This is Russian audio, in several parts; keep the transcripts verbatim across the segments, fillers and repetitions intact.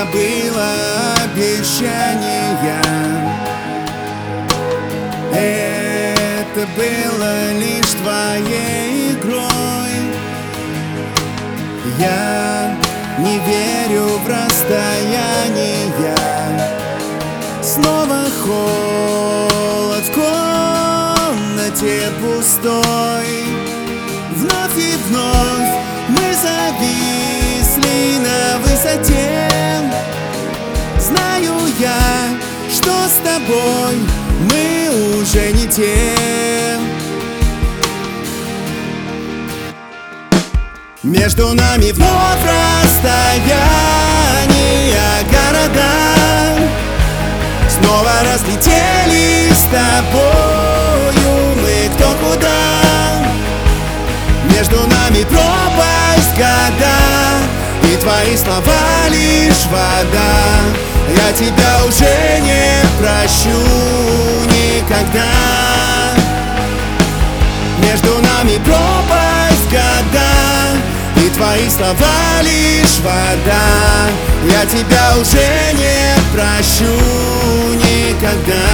забыла обещания. Это было лишь твоей игрой. Я не верю в расстояние. Снова холод в комнате пустой. Вновь и вновь мы зависли на высоте. Знаю я, что с тобой мы уже не те. Между нами вновь расстояние, города снова разлетелись с тобою мы кто куда. Между нами пропасть года, и твои слова лишь вода. Я тебя уже не прощу никогда. Между нами пропасть года, и твои слова лишь вода. Я тебя уже не прощу никогда.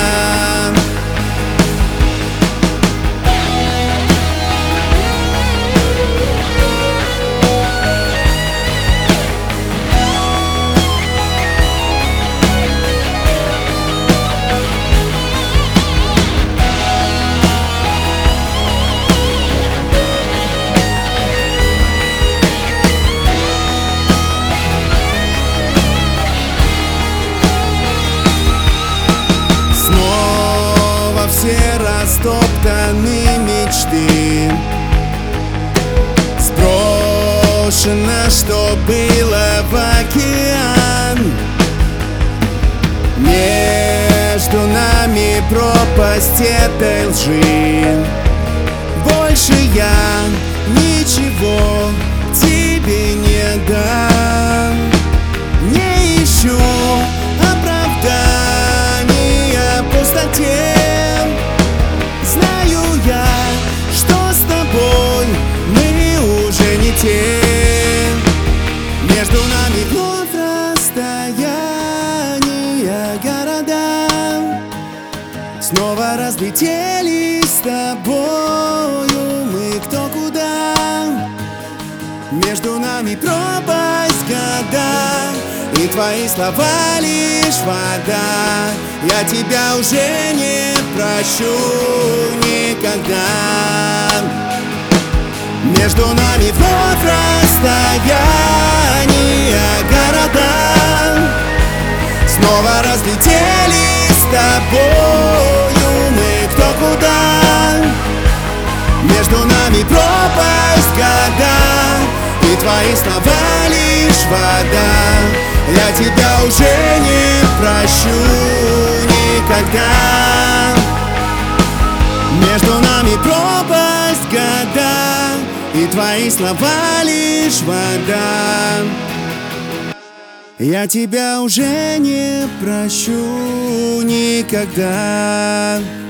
Все растоптаны мечты, сброшено, что было в океан. Между нами пропасть этой лжи. Больше я ничего тебе не дам. Не ищу оправдания пустоте. Между нами вновь расстояние, города снова разлетелись с тобою мы кто куда. Между нами пропасть года, и твои слова лишь вода. Я тебя уже не прощу никогда. Между нами вновь расстояние, города снова разлетелись с тобою мы кто куда. Между нами пропасть года, и твои слова лишь вода. Я тебя уже не прощу никогда. Между нами пропасть года, и твои слова лишь вода. Я тебя уже не прощу никогда.